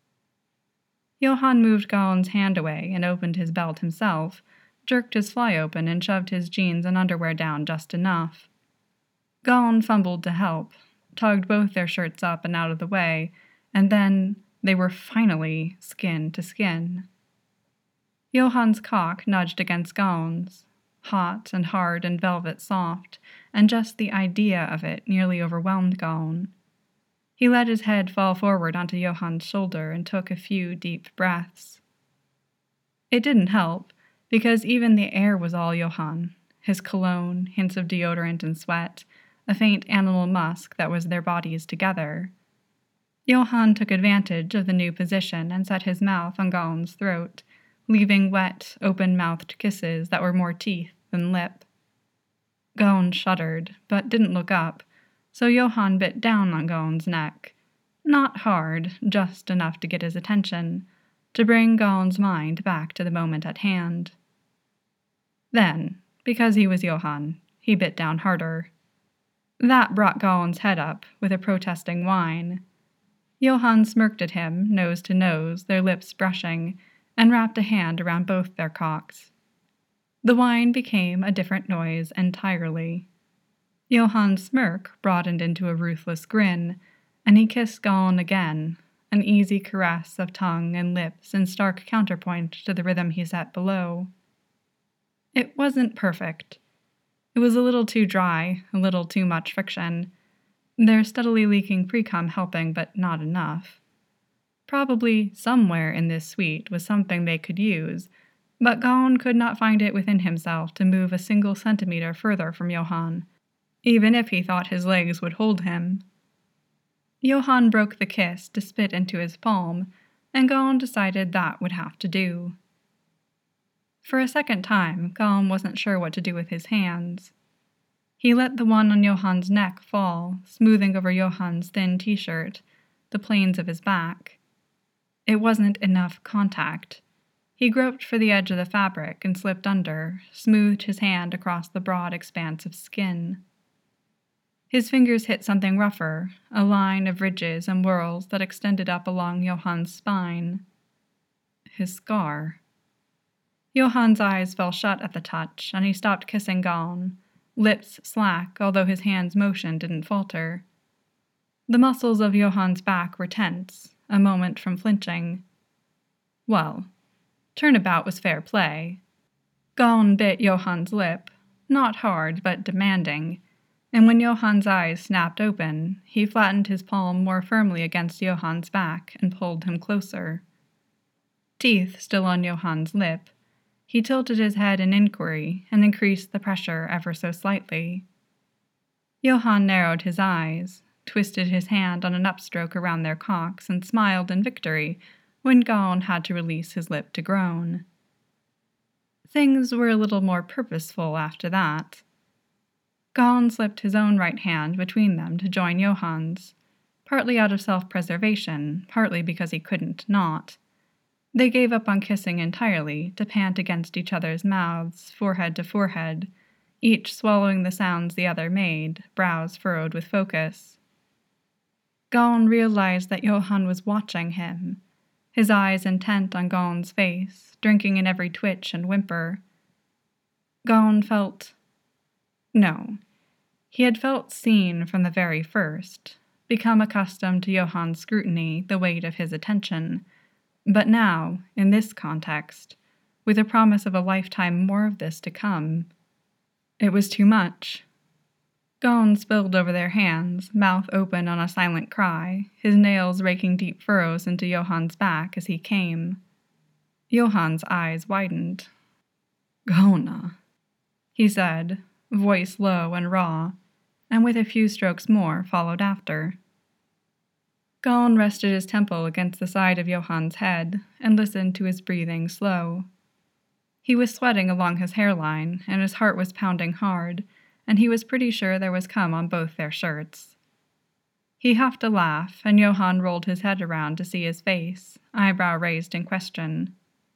Johann moved Gaun's hand away and opened his belt himself, jerked his fly open and shoved his jeans and underwear down just enough. Gaun fumbled to help, tugged both their shirts up and out of the way, and then they were finally skin to skin. Johann's cock nudged against Gaun's, hot and hard and velvet soft, and just the idea of it nearly overwhelmed Gaun. He let his head fall forward onto Johann's shoulder and took a few deep breaths. It didn't help, because even the air was all Johann, his cologne, hints of deodorant and sweat, a faint animal musk that was their bodies together. Johann took advantage of the new position and set his mouth on Gaun's throat, leaving wet, open-mouthed kisses that were more teeth than lip. Gaun shuddered, but didn't look up, so Johann bit down on Gaun's neck. Not hard, just enough to get his attention, to bring Gaun's mind back to the moment at hand. Then, because he was Johann, he bit down harder. That brought Gaun's head up with a protesting whine. Johann smirked at him, nose to nose, their lips brushing, and wrapped a hand around both their cocks. The whine became a different noise entirely. Johann's smirk broadened into a ruthless grin, and he kissed Gaun again, an easy caress of tongue and lips in stark counterpoint to the rhythm he set below. It wasn't perfect. It was a little too dry, a little too much friction, their steadily leaking pre-cum helping but not enough. Probably somewhere in this suite was something they could use, but Gaun could not find it within himself to move a single centimeter further from Johann, even if he thought his legs would hold him. Johann broke the kiss to spit into his palm, and Gaun decided that would have to do. For a second time, Gaun wasn't sure what to do with his hands. He let the one on Johann's neck fall, smoothing over Johann's thin t-shirt, the planes of his back. It wasn't enough contact. He groped for the edge of the fabric and slipped under, smoothed his hand across the broad expanse of skin. His fingers hit something rougher, a line of ridges and whorls that extended up along Johann's spine. His scar. Johann's eyes fell shut at the touch, and he stopped kissing Gaun, lips slack, although his hand's motion didn't falter. The muscles of Johann's back were tense, a moment from flinching. Well, turnabout was fair play. Gaun bit Johann's lip, not hard but demanding, and when Johann's eyes snapped open, he flattened his palm more firmly against Johann's back and pulled him closer. Teeth still on Johann's lip, He tilted his head in inquiry and increased the pressure ever so slightly. Johann narrowed his eyes, twisted his hand on an upstroke around their cocks, and smiled in victory when Gaon had to release his lip to groan. Things were a little more purposeful after that. Gaon slipped his own right hand between them to join Johann's, partly out of self-preservation, partly because he couldn't not. They gave up on kissing entirely to pant against each other's mouths, forehead to forehead, each swallowing the sounds the other made, brows furrowed with focus. Gaon realized that Johann was watching him, his eyes intent on Gaon's face, drinking in every twitch and whimper. Gaon felt... No, he had felt seen from the very first, become accustomed to Johann's scrutiny, the weight of his attention. But now, in this context, with a promise of a lifetime more of this to come, it was too much. Gaon spilled over their hands, mouth open on a silent cry, his nails raking deep furrows into Johann's back as he came. Johann's eyes widened. "Gaona," he said, voice low and raw, and with a few strokes more followed after. Gaon rested his temple against the side of Johann's head and listened to his breathing slow. He was sweating along his hairline, and his heart was pounding hard, and he was pretty sure there was cum on both their shirts. He huffed a laugh, and Johann rolled his head around to see his face, eyebrow raised in question.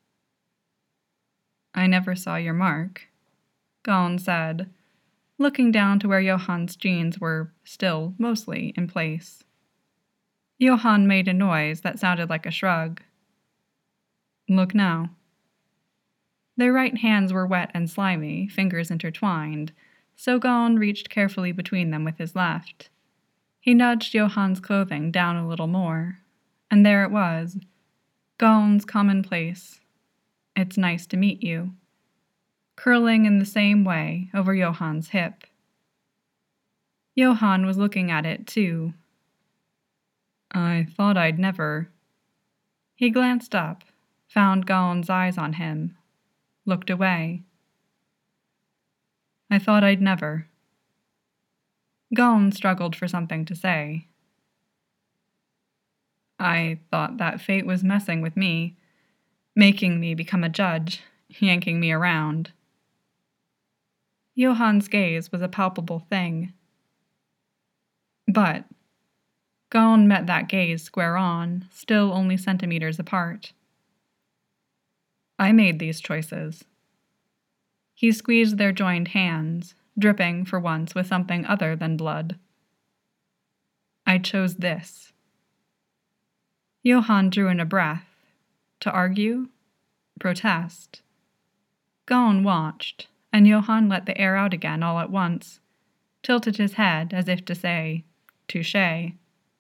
"I never saw your mark," Gaon said, looking down to where Johann's jeans were still mostly in place. Johann made a noise that sounded like a shrug. "Look now." Their right hands were wet and slimy, fingers intertwined, so Gaon reached carefully between them with his left. He nudged Johann's clothing down a little more, and there it was, Gaon's commonplace, "It's nice to meet you," curling in the same way over Johann's hip. Johann was looking at it, too. "I thought I'd never..." He glanced up, found Gaon's eyes on him, looked away. "I thought I'd never..." Gaon struggled for something to say. "I thought that fate was messing with me, making me become a judge, yanking me around." Johann's gaze was a palpable thing. But Gaon met that gaze square on, still only centimeters apart. "I made these choices." He squeezed their joined hands, dripping for once with something other than blood. "I chose this." Johann drew in a breath. To argue? Protest? Gaon watched, and Johann let the air out again all at once, tilted his head as if to say, "Touché."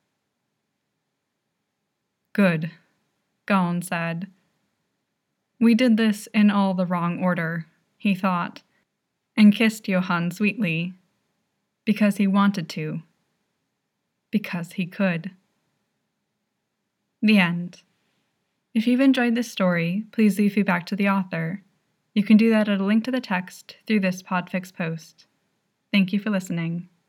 "Good," Gaon said. "We did this in all the wrong order," he thought, and kissed Johann sweetly, because he wanted to, because he could. The end. If you've enjoyed this story, please leave feedback to the author. You can do that at a link to the text through this Podfix post. Thank you for listening.